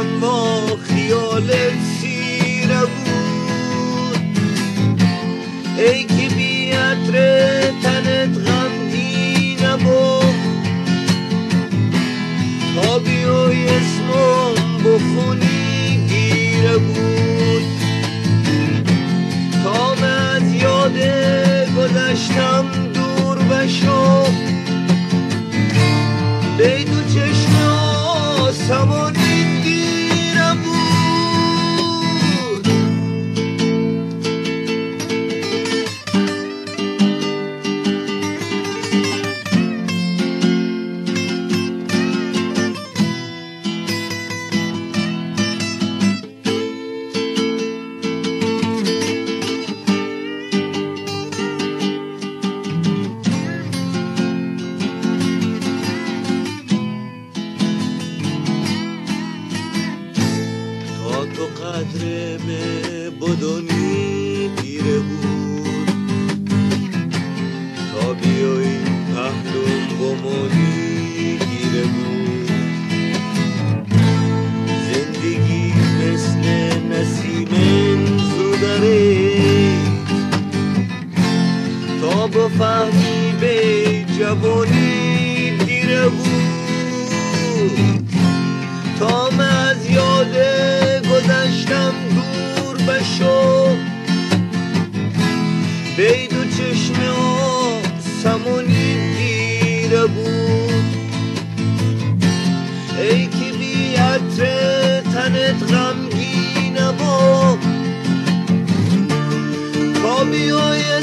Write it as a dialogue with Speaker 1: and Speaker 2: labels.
Speaker 1: با خیالت سیره بود. ای که بی عطر تنت غمگینه بود، تا بیای اسمم بخونی گیره بود. تا من از یاد گذشتم دور بشم، بی دو چشم آسمانی گیره بود. تو قدرم بدونی دیره بود، تا بیایی پهلوم بمانی گیره بود. زندگی مثل نسیم زودره، تا بفهمی به جوانی دیره بود. تا من از یاد گذشتم دور بشو، بید و چشم آسمانی گیره بود. ای که بی عطر تنت غمگینه بود، تا بیای